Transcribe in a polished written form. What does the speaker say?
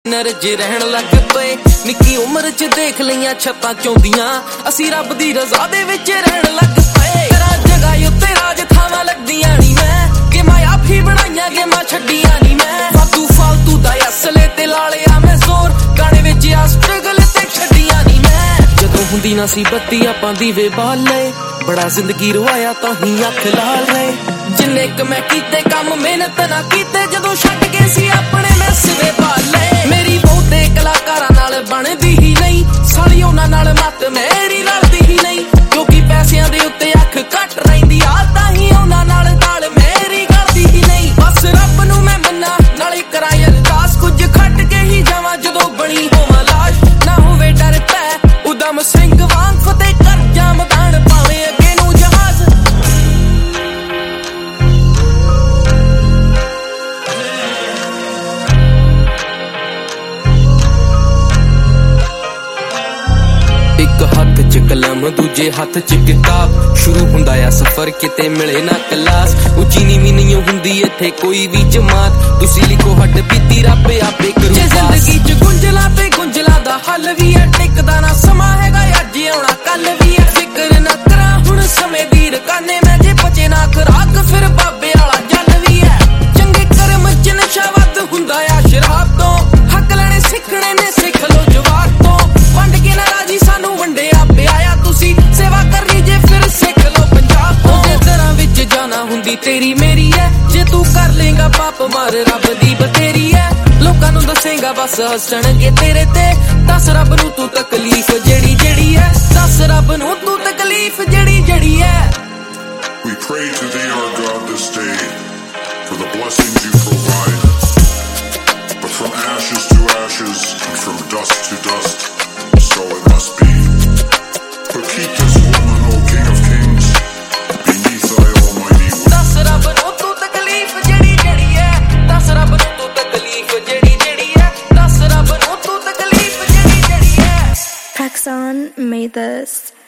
नरज रहन लग पे निक्की उम्र च देख लियां छत्तां चौंदियां असी रब दी रज़ा दे विच रहन लग पे तेरा जगह उत्ते राज थावां लगदियां नी मैं कि मैं आप ही बनाइयां कि मैं छड्डियां नी मैं फालतू फालतू दा असले ते लालिया मैं जोर गाने विच आ स्ट्रगल ते छड्डियां नी मैं जदों हुंदी ना सी बत्ती आपां दीवे बाल लए बड़ा जिंदगी रवाया तां ही अख लाल रहे जिन्ने क मैं कीते काम मेहनत ना कीते जदों छड्ड के सी अपने मैं सिवे पाले मेरी बहुते कलाकारां नाल बनदी ही नहीं साली उन्हां नाल मत मेरी लड़दी ही नहीं क्योंकि पैसिਆਂ दे उत्ते अख घट रहिंदी आ तां ही उन्हां नाल ताल मेरी गलदी ही नहीं बस रब नूं मैं मन्ना नाले करां अरदास कुछ खट के ही जावां जदों बणी होवां लाश ना होवे डर पै उदम सिंह वांग फतेह कर जा मैदान पावे अगे नूं जहाज एक हाथ च कलम दूजे हाथ च किताब शुरू हुंदा आ सफर किते मिले ना क्लास उची नीवी नहीं हुंदी इत्थे कोई भी जमात तुसी लिखो हट पीती रब आपे करू जिंदगी च गुंजला दा हल भी है टिकदा ना समा हैगा अज आउणा कल भी है फिक्र ना करा हुण समय दी रकाने मैं जे बचे ना खराक फिर बाबे वाला जल भी है चंगे कर्म च नशा वध हुंदा आ शराब तो हक लेने सिखणे ने सिख लो जवाब तो वंड के ना राजी सानू वंडिया पिया तुसी सेवा करनी जे फिर सिख लो पंजाब तो जे दरां विच जाना हुंदी तेरी मेरी है जे तू कर लेगा पाप मार रब दी बतेरी है लोकां नूं दसेगा बस हसणगे तेरे ते दस रब नूं तू तकलीफ जेड़ी जेड़ी है दस रब नूं तू तकलीफ जेड़ी जेड़ी है We pray to thee our God this day for the blessings you provide but from ashes to ashes and from dust to dust so it must be but keep this woman O King of Kings beneath thy almighty will दस रब नूं तू तकलीफ जेड़ी जेड़ी है दस रब नूं तू तकलीफ जेड़ी जेड़ी है दस रब नूं तू तकलीफ जेड़ी जेड़ी है Paxson made this.